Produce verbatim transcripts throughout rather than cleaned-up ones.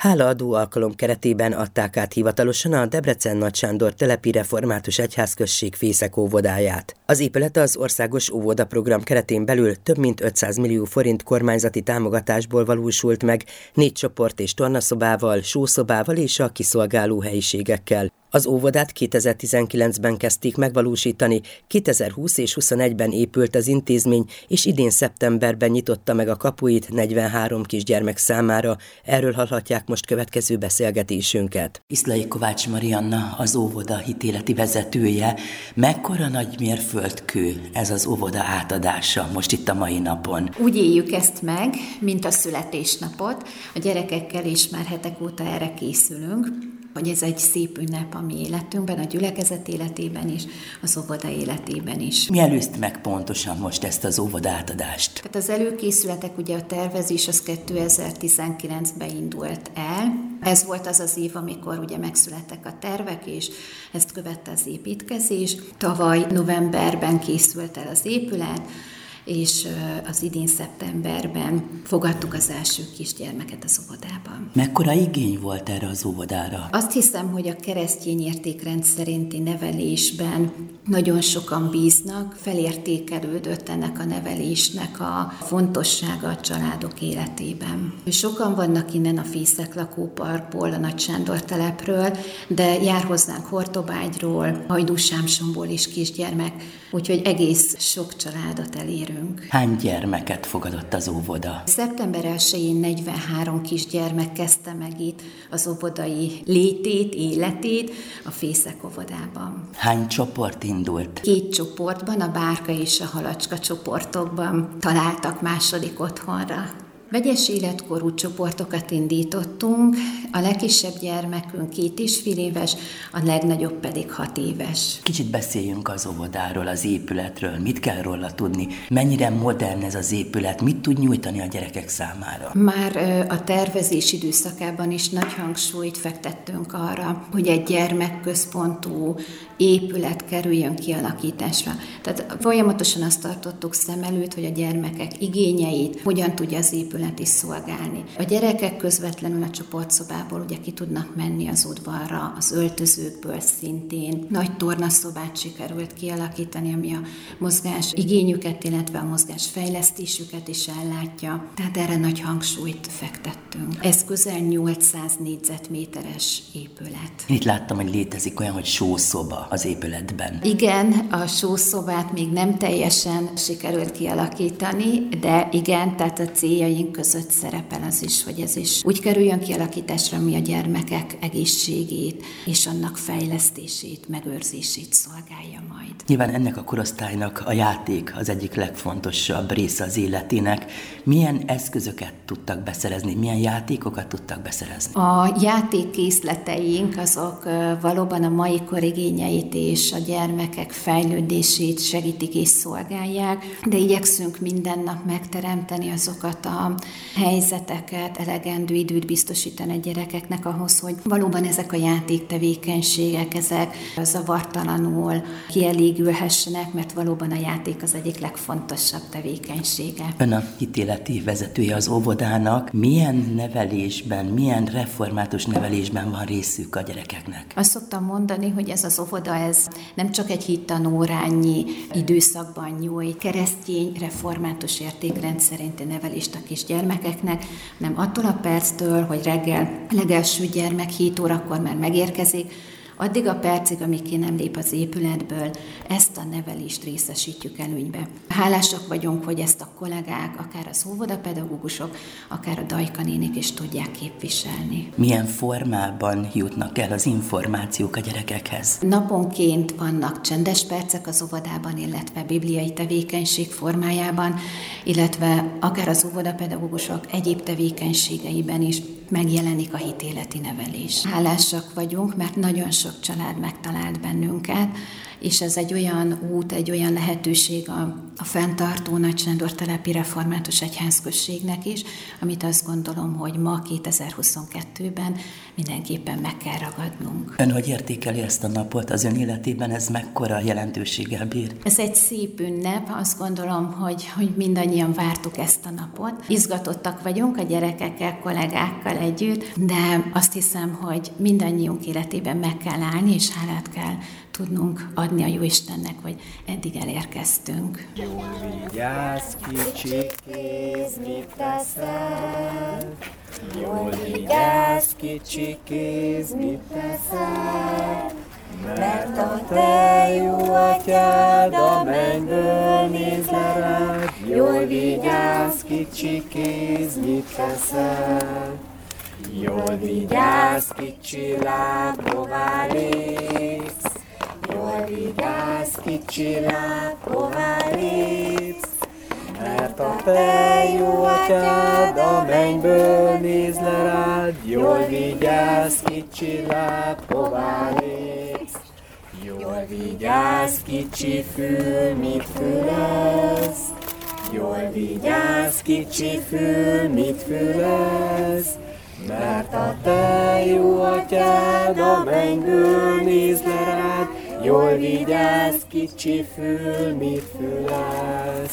Hálaadó alkalom keretében adták át hivatalosan a Debrecen Nagy Sándor telepi református egyházközség fészek óvodáját. Az épület az országos óvodaprogram keretén belül több mint ötszáz millió forint kormányzati támogatásból valósult meg, négy csoport és tornaszobával, sószobával és a kiszolgáló helyiségekkel. Az óvodát kétezer-tizenkilencben kezdték megvalósítani, kétezer-húsz és huszonegyben épült az intézmény, és idén szeptemberben nyitotta meg a kapuit negyvenhárom kisgyermek számára. Erről hallhatják most következő beszélgetésünket. Iszlai Kovács Marianna, az óvoda hitéleti vezetője. Mekkora nagy mérföldkő ez az óvoda átadása most itt a mai napon? Úgy éljük ezt meg, mint a születésnapot. A gyerekekkel is már hetek óta erre készülünk, hogy ez egy szép ünnep a mi életünkben, a gyülekezet életében is, az óvoda életében is. Mi előzte meg pontosan most ezt az óvoda átadást? Tehát az előkészületek, ugye a tervezés az kétezer-tizenkilencben indult el. Ez volt az az év, amikor ugye megszülettek a tervek, és ezt követte az építkezés. Tavaly novemberben készült el az épület, és az idén szeptemberben fogadtuk az első kisgyermeket az óvodában. Mekkora igény volt erre az óvodára? Azt hiszem, hogy a keresztény értékrend szerinti nevelésben nagyon sokan bíznak, felértékelődött ennek a nevelésnek a fontossága a családok életében. Sokan vannak innen a Fészek lakóparkból, a Nagy Sándor telepről, de jár hozzánk Hortobágyról, Hajdú-Sámsonból is kisgyermek, úgyhogy egész sok családot elérünk. Hány gyermeket fogadott az óvoda? szeptember elsején negyvenhárom kisgyermek kezdte meg itt az óvodai létét, életét a Fészek óvodában. Hány csoport indult? Két csoportban, a Bárka és a Halacska csoportokban találtak második otthonra. Vegyes életkorú csoportokat indítottunk, a legkisebb gyermekünk két és fél éves, a legnagyobb pedig hat éves. Kicsit beszéljünk az óvodáról, az épületről, mit kell róla tudni, mennyire modern ez az épület, mit tud nyújtani a gyerekek számára? Már a tervezés időszakában is nagy hangsúlyt fektettünk arra, hogy egy gyermekközpontú épület kerüljön kialakításra. Tehát folyamatosan azt tartottuk szem előtt, hogy a gyermekek igényeit hogyan tudja az épület is szolgálni. A gyerekek közvetlenül a csoportszobából ugye ki tudnak menni az udvarra, az öltözőkből szintén. Nagy tornaszobát sikerült kialakítani, ami a mozgás igényüket, illetve a mozgás fejlesztésüket is ellátja. Tehát erre nagy hangsúlyt fektettünk. Ez közel nyolcszáz négyzetméteres épület. Itt láttam, hogy létezik olyan, hogy sószoba az épületben. Igen, a sószobát még nem teljesen sikerült kialakítani, de igen, tehát a céljaink között szerepel az is, hogy ez is úgy kerüljön kialakításra, ami a gyermekek egészségét és annak fejlesztését, megőrzését szolgálja majd. Nyilván ennek a korosztálynak a játék az egyik legfontosabb része az életének. Milyen eszközöket tudtak beszerezni, milyen játékokat tudtak beszerezni? A játékkészleteink azok valóban a mai kor igényeit és a gyermekek fejlődését segítik és szolgálják, de igyekszünk minden nap megteremteni azokat a helyzeteket, elegendő időt biztosítani a gyerekeknek ahhoz, hogy valóban ezek a játéktevékenységek, ezek zavartalanul kielégülhessenek, mert valóban a játék az egyik legfontosabb tevékenysége. Ön a hitéleti vezetője az óvodának. Milyen nevelésben, milyen református nevelésben van részük a gyerekeknek? Azt szoktam mondani, hogy ez az óvoda, ez nem csak egy hittanórányi időszakban nyújt keresztény református értékrend szerinti nevelést a kisgyermekeknek, hanem attól a perctől, hogy reggel legelső gyermek hét órakor már megérkezik, addig a percig, amíg ki nem lép az épületből, ezt a nevelést részesítjük előnybe. Hálásak vagyunk, hogy ezt a kollégák, akár az óvodapedagógusok, akár a Dajka nénik is tudják képviselni. Milyen formában jutnak el az információk a gyerekekhez? Naponként vannak csendes percek az óvodában, illetve bibliai tevékenység formájában, illetve akár az óvodapedagógusok egyéb tevékenységeiben is megjelenik a hitéleti nevelés. Hálásak vagyunk, mert nagyon sok család megtalált bennünket, és ez egy olyan út, egy olyan lehetőség a, a fenntartó Nagy Sándor telepi református egyházközségnek is, amit azt gondolom, hogy ma kétezer-huszonkettőben mindenképpen meg kell ragadnunk. Ön hogy értékeli ezt a napot az ön életében, ez mekkora jelentőséggel bír? Ez egy szép ünnep, azt gondolom, hogy, hogy mindannyian vártuk ezt a napot. Izgatottak vagyunk a gyerekekkel, kollégákkal együtt, de azt hiszem, hogy mindannyiunk életében meg kell állni, és hálát kell tudnunk adni a Jóistennek, hogy eddig elérkeztünk. Jól vigyázz, kicsi kéz, mit teszel? Jól vigyázz, kicsi kéz, mit teszel? Mert a te jó atyád a mennyből néz le rád. Jól vigyázz, kicsi kéz, mit teszel? Jól vigyázz, kicsi láb, hová lépsz? Jól vigyázz, kicsi láb, hová lépsz? Mert a te jó atyád a mennyből néz le rád. Jól vigyázz, kicsi láb, hová lépsz? Jól vigyázz, kicsi fül, mit fülez? Jól vigyázz, kicsi fül, mit fülez? Mert a te jó atyád a mennyből néz le rád. Jól vigyázz, kicsi fül, mit fülez?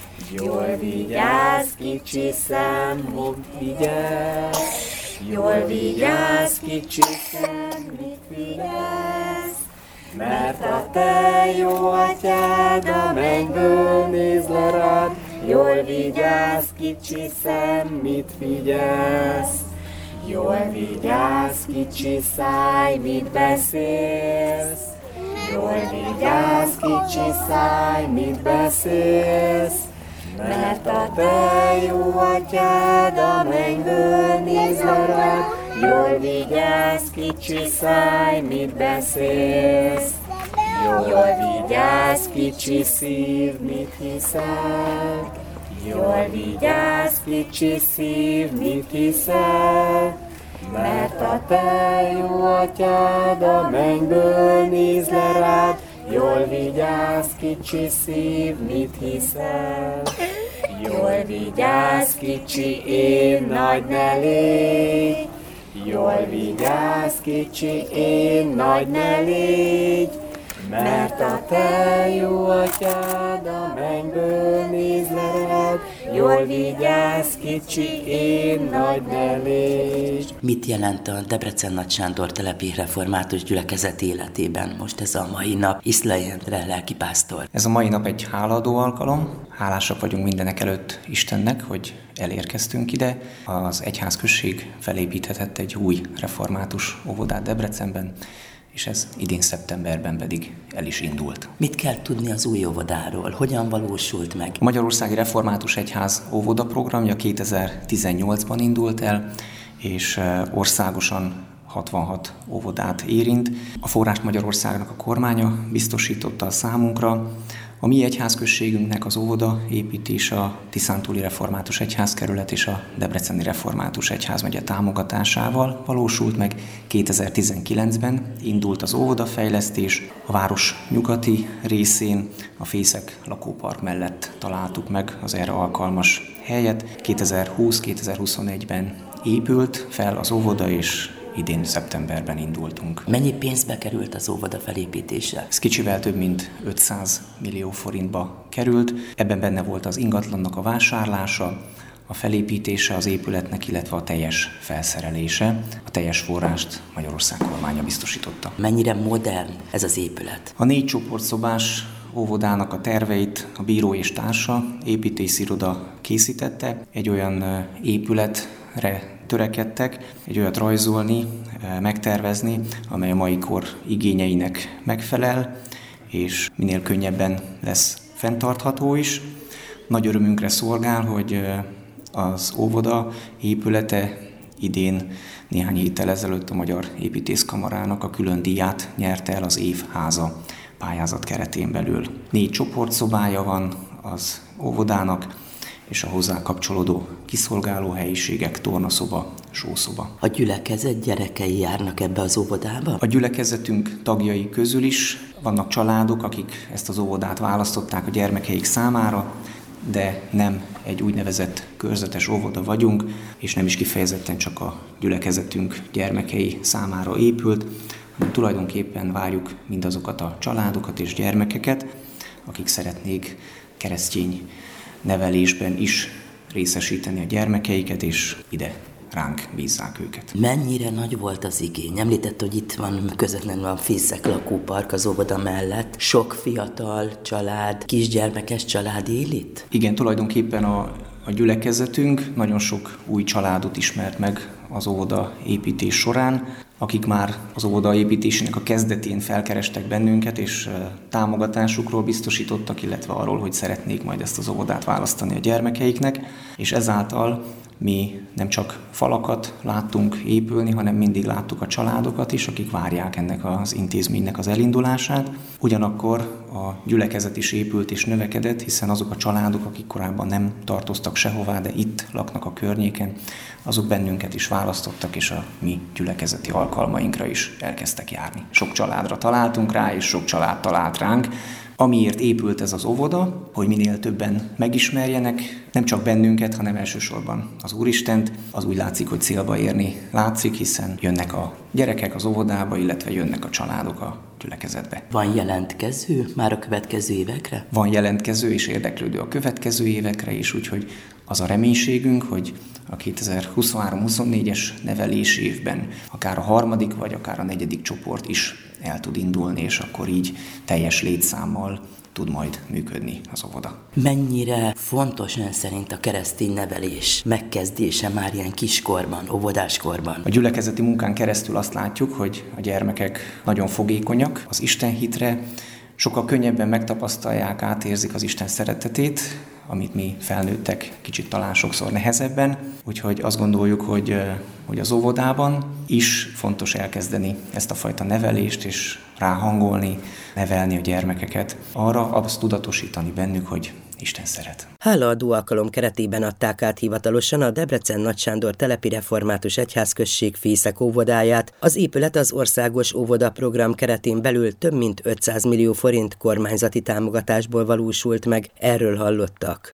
Jól vigyázz, kicsi szem, hogy vigyázz. Jól vigyázz, kicsi szem, mit fülez? Mert a te jó atyád a mennyből néz le rád. Jól vigyázz, kicsi szem, mit figyelsz? Jól vigyázz, kicsi száj, mit beszélsz? Jól vigyázz, kicsi száj, mit beszélsz? Mert a te jó atyád a mennyből néz le rád. Jól vigyázz, kicsi száj, mit beszélsz? Jól vigyázz, kicsi szív, mit hiszel? Jól vigyázz, kicsi szív, mit hiszel? Mert a te jó atyád a mennyből néz le rád. Jól vigyázz, kicsi szív, mit hiszel? Jól vigyázz, kicsi én, nagy ne légy. Jól vigyázz, kicsi én, nagy ne légy. Mert a te jó atyád a mennyből néz le rád. Jól vigyázz, kicsi én, nagy ne légy. Mit jelent a Debrecen Nagy Sándor telepi református gyülekezet életében most ez a mai nap? Iszlay Endre lelkipásztor. Ez a mai nap egy hálaadó alkalom. Hálásak vagyunk mindenek előtt Istennek, hogy elérkeztünk ide. Az egyházközség felépíthetett egy új református óvodát Debrecenben, és ez idén szeptemberben pedig el is indult. Mit kell tudni az új óvodáról? Hogyan valósult meg? A Magyarországi Református Egyház óvoda programja kétezer-tizennyolcban indult el, és országosan hatvanhat óvodát érint. A forrást Magyarországnak a kormánya biztosította a számunkra. A mi egyházközségünknek az óvoda építése a Tiszántúli Református Egyházkerület és a Debreceni Református Egyházmegye támogatásával valósult meg. kétezer-tizenkilencben indult az óvodafejlesztés. A város nyugati részén a Fészek lakópark mellett találtuk meg az erre alkalmas helyet. kétezer-húsz-kétezer-huszonegyben épült fel az óvoda, és idén szeptemberben indultunk. Mennyi pénzbe került az óvoda felépítése? Ez kicsivel több mint ötszáz millió forintba került. Ebben benne volt az ingatlannak a vásárlása, a felépítése az épületnek, illetve a teljes felszerelése. A teljes forrást Magyarország kormánya biztosította. Mennyire modern ez az épület? A négy csoportszobás óvodának a terveit a bíró és társa építésziroda készítette. Egy olyan épületre törekedtek, egy olyat rajzolni, megtervezni, amely a mai kor igényeinek megfelel, és minél könnyebben lesz fenntartható is. Nagy örömünkre szolgál, hogy az óvoda épülete idén néhány héttel ezelőtt a Magyar Építészkamarának a külön díját nyerte el az Évháza pályázat keretén belül. Négy csoportszobája van az óvodának, és a hozzá kapcsolódó kiszolgáló helyiségek, tornaszoba, sószoba. A gyülekezet gyerekei járnak ebbe az óvodába? A gyülekezetünk tagjai közül is vannak családok, akik ezt az óvodát választották a gyermekeik számára, de nem egy úgynevezett körzetes óvoda vagyunk, és nem is kifejezetten csak a gyülekezetünk gyermekei számára épült, hanem tulajdonképpen várjuk mindazokat a családokat és gyermekeket, akik szeretnék keresztény nevelésben is részesíteni a gyermekeiket, és ide ránk bízzák őket. Mennyire nagy volt az igény? Említett, hogy itt van közvetlenül a Fészek lakópark az óvoda mellett. Sok fiatal család, kisgyermekes család él itt? Igen, tulajdonképpen a, a gyülekezetünk nagyon sok új családot ismert meg az óvoda építés során, akik már az óvoda építésének a kezdetén felkerestek bennünket, és támogatásukról biztosítottak, illetve arról, hogy szeretnék majd ezt az óvodát választani a gyermekeiknek, és ezáltal mi nem csak falakat láttunk épülni, hanem mindig láttuk a családokat is, akik várják ennek az intézménynek az elindulását. Ugyanakkor a gyülekezet is épült és növekedett, hiszen azok a családok, akik korábban nem tartoztak sehová, de itt laknak a környéken, azok bennünket is választottak, és a mi gyülekezeti alkalmainkra is elkezdtek járni. Sok családra találtunk rá, és sok család talált ránk. Amiért épült ez az óvoda, hogy minél többen megismerjenek, nem csak bennünket, hanem elsősorban az Úristent. Az úgy látszik, hogy célba érni látszik, hiszen jönnek a gyerekek az óvodába, illetve jönnek a családok a gyülekezetbe. Van jelentkező már a következő évekre? Van jelentkező és érdeklődő a következő évekre is, úgyhogy az a reménységünk, hogy a kétezer-huszonhárom huszonnégyes nevelési évben akár a harmadik vagy akár a negyedik csoport is el tud indulni, és akkor így teljes létszámmal tud majd működni az óvoda. Mennyire fontos ön szerint a keresztény nevelés megkezdése már ilyen kiskorban, óvodáskorban? A gyülekezeti munkán keresztül azt látjuk, hogy a gyermekek nagyon fogékonyak az Isten hitre, sokkal könnyebben megtapasztalják, átérzik az Isten szeretetét, amit mi felnőttek kicsit talán sokszor nehezebben. Úgyhogy azt gondoljuk, hogy, hogy az óvodában is fontos elkezdeni ezt a fajta nevelést, és ráhangolni, nevelni a gyermekeket. Arra azt tudatosítani bennük, hogy Isten szeret. Hálaadó alkalom keretében adták át hivatalosan a Debrecen Nagy Sándor Telepi Református Egyházközség Fészek óvodáját. Az épület az Országos Óvoda Program keretén belül több mint ötszáz millió forint kormányzati támogatásból valósult meg, erről hallottak.